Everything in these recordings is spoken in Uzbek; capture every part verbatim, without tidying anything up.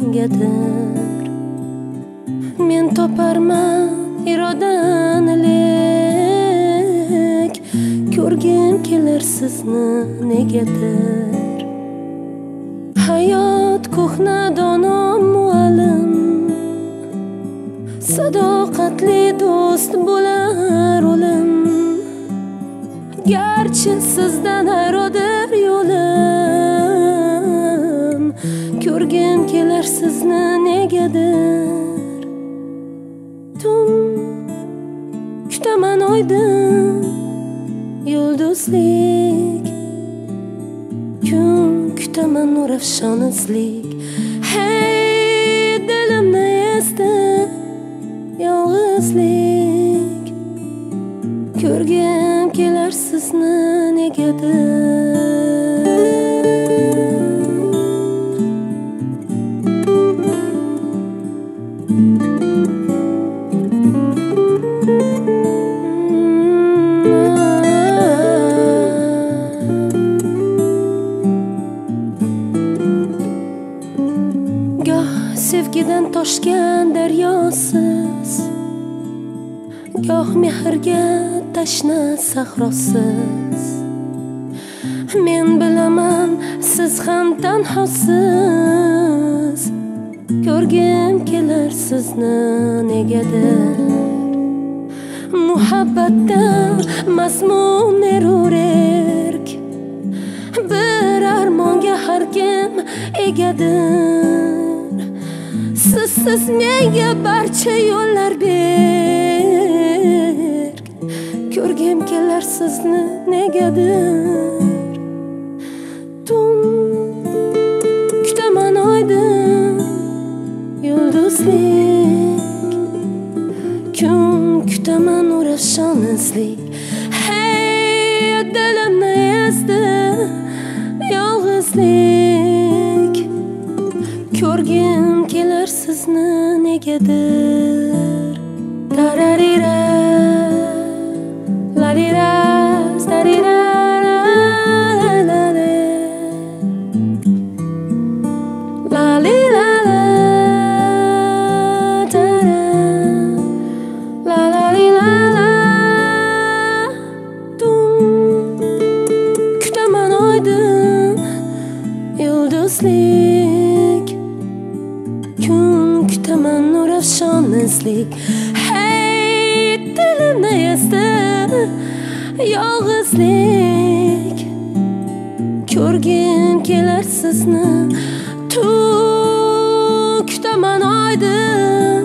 negadir. Men toparman irodani lek, ko'rgim kelar sizni negadir. Hayot ko'hna dono muallim, sadoqatli do'st bo'lar o'lim. Garchi sizdan ayrodir yo'lim, ko'rgim kelar sizni negadir. Tun kutaman oydin yulduzlik, kun kutaman nur afshonizlik. Hey dilimni ezdi yolg'izlik, ko'rgim kelar sizni negadir. Goh sevgidan toshgan daryosiz, goh mehrga tashna sahrosiz. Men bilaman siz ham tanhosiz, ko'rgim kelar sizni negadir. Muhabbatda mazmun erur erk, bir armonga har kim egadir. Sizsiz menga barcha yo'llar berk, ko'rgim kelar sizni negadir. Tun kutaman oydin yulduzlik, kun kutaman nur afshonizlik. Hey dilimni ezdi yolg'izlik, ko'rgim kelar sizni negadir. Tararira larira starira yulduzlik, kun kutaman nur afshonizlik. Hey dilimni ezdi yolg'izlik, ko'rgim kelar sizni. Tu kutaman oydin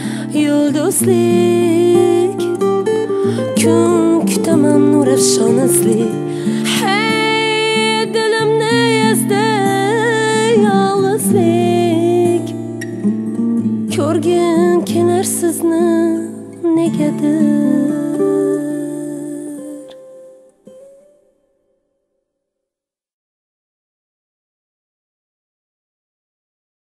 yulduzlik, kun kutaman nur afshonizlik. Hey dilimni ezdi yolg'izlik, ko'rgim kelar sizni negadir.